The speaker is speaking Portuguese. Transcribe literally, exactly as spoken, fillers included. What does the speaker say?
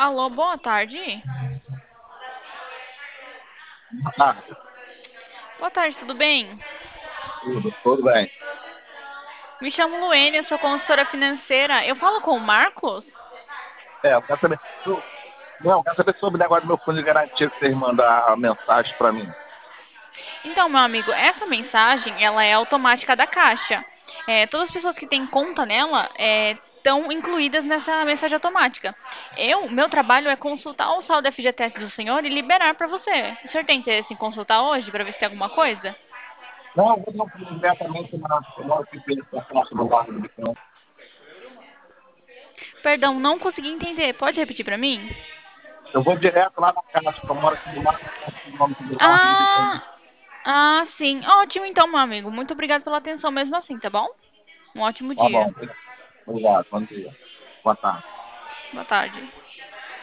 Alô, boa tarde. Boa tarde, Boa tarde, tudo bem? tudo, tudo bem. Me chamo Luene, eu sou consultora financeira. Eu falo com o Marcos? É, eu quero saber, eu- não, eu quero saber sobre o negócio do meu fundo de garantia que vocês mandaram a mensagem para mim. Então, meu amigo, essa mensagem ela é automática da Caixa. É, todas as pessoas que têm conta nela estão incluídas nessa mensagem automática. Eu, meu trabalho é consultar o saldo F G T S do senhor e liberar para você. O senhor tem interesse em consultar hoje para ver se tem alguma coisa? Não, eu vou dar um pulo diretamente na na que fez a parte do lado do Bicão. Perdão, não consegui entender. Pode repetir para mim? Eu vou direto lá na casa, que eu moro aqui do lado, do quilômetro do Largo do Bicão. Ah, ah, sim. Ótimo, então, meu amigo. Muito obrigado pela atenção mesmo assim, tá bom? Um ótimo Tá dia. bom, obrigado. Bom dia. Boa tarde. Boa tarde.